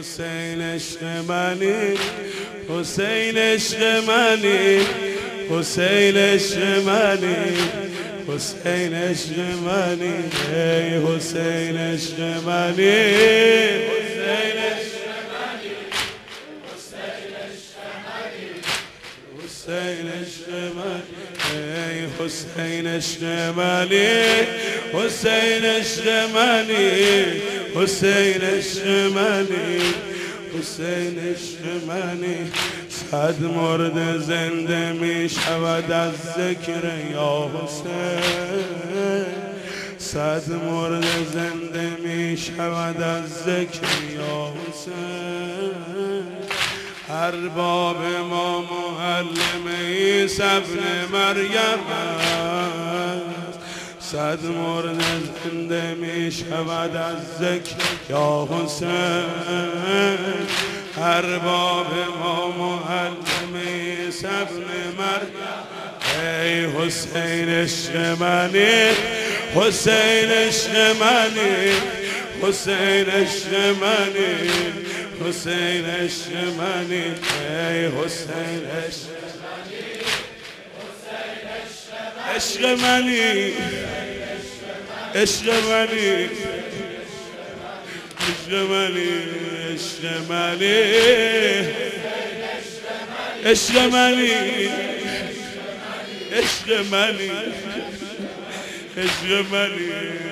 حسین عشق منی حسین عشق منی حسین عشق منی حسین عشق منی ای حسین عشق منی حسین عشق منی حسین عشق منی ای حسین عشق منی حسین عشق منی حسین عشق منی حسین عشق منی صد مرد زنده می شود از ذکر یا حسین صد مرد زنده می شود از ذکر یا حسین ارباب ما معلم عیسی ابن مریم صد مرد زنده می شود از ذکر یا حسین ارباب ما معلم عیسی ابن مریم ای حسین عشق منی حسین عشق منی حسین عشق منی حسین عشق منی ای حسین عشق عشق منی عشق منی عشق منی عشق منی عشق منی عشق منی عشق منی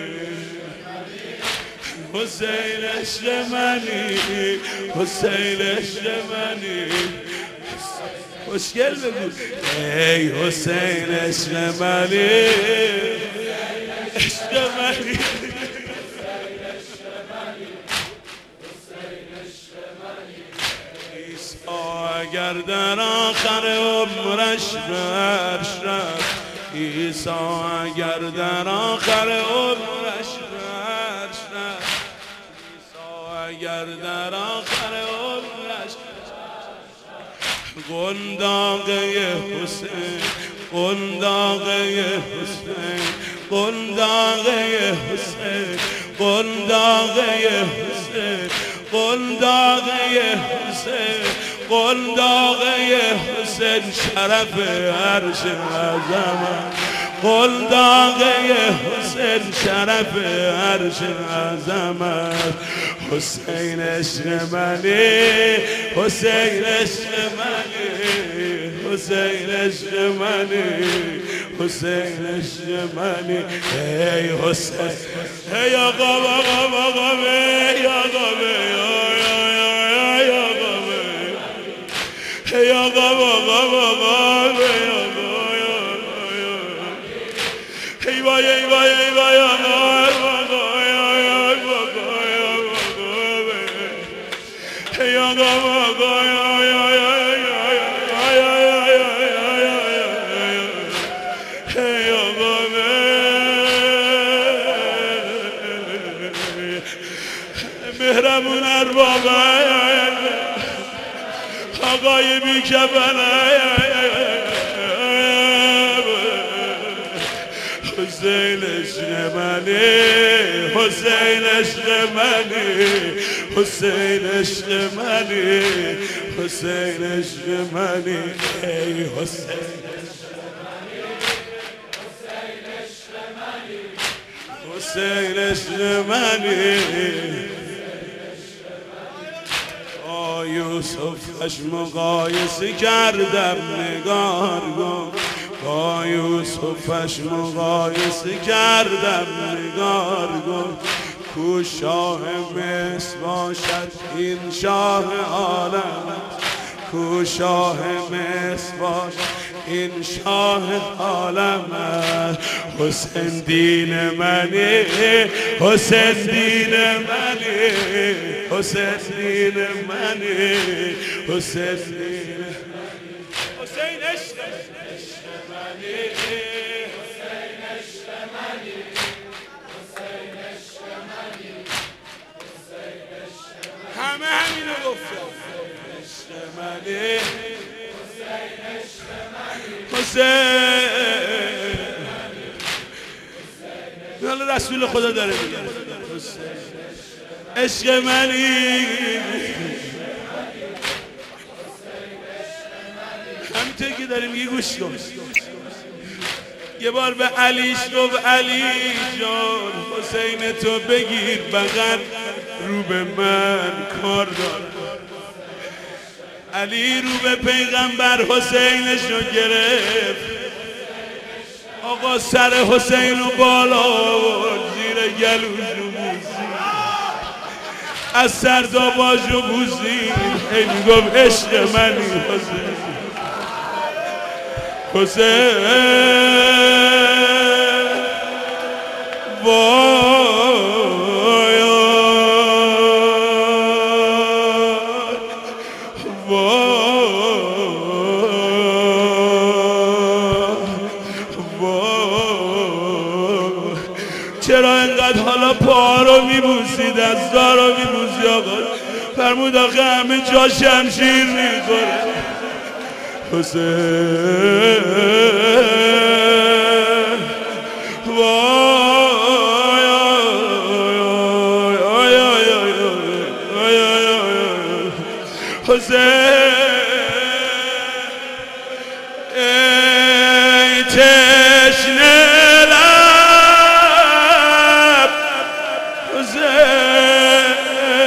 حسین عشق منی حسین عشق منی خوشگل بگو ای حسین عشق منی عشق منی عیسی اگر در آخر عمرش برش رفت عیسی اگر در آخر عمرش برش رفت عیسی اگر در آخر عمرش قنداقه حسین قنداقه حسین قنداقه حسین قنداقه حسین قنداقه حسین قنداقه حسین شرف عرش عظمت قنداقه حسین شرف عرش عظمت حسین عشق منی حسین عشق منی حسین عشق منی حسین عشق منی ای حسین ای آقا آقا آقا ای آقا ای آقا ای آقا آقا ای وای ای وای ای وای مهربون ارباب آقای بیکفنه حسین عشق منی حسین عشق منی حسین عشق منی حسین عشق منی ای حسین حسین عشق منی با یوسفش مقایسه کردم نگار کن با یوسفش مقایسه کردم نگار کن کو شاه مصر باشد این شاه عالم کو شاه مصر باشد این شاه عالم حسین دین منی حسین دین منی حسین دین منی حسین دین حسین عشق منی حسین عشق منی حسین عشق منی حسین عشق منی همه همینو گفتم عشق منی حسین عشق منی حسین رسول خدا داره میگه عشق منی همینطور که داریم یه گوش کن. یه بار به علیش گفت علی جان حسین تو بگیر بغل رو به من کار دار. علی رو به پیغمبر حسینشو گرفت. آقا سر حسین رو بالا زیر گلوشو بوزید، از سرداباشو بوزید، هی میگفت عشق منی حسین حسین. وای چرا اینقدر حالا پا رو میبوسی دستا رو میبوسی؟ آقا فرمود آخه همه جا شمشیر میخوره. حسین حسین ای تشنه لب حسین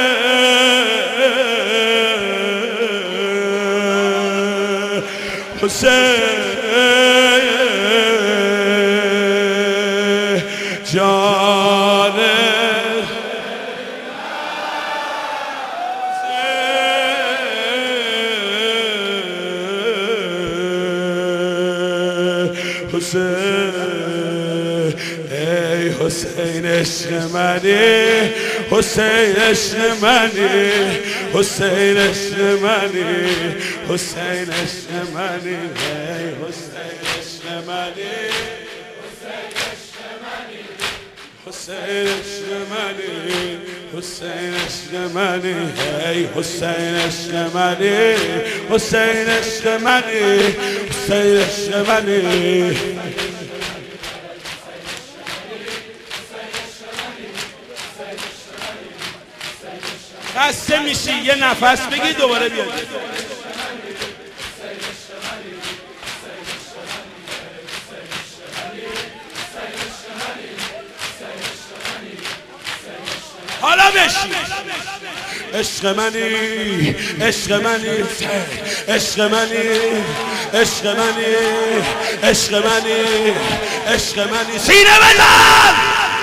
حسین جان حسین ای حسین عشق منی، حسین عشق منی، حسین عشق منی، حسین عشق منی، ای حسین عشق منی، حسین عشق منی، حسین عشق منی، ای حسین عشق منی، حسین عشق منی، حسین عشق منی. خسته میشی یه نفس بگی دوباره بیاد. حالا بشی عشق منی، عشق منی، عشق منی، عشق منی، عشق منی، عشق منی، سینه بزن.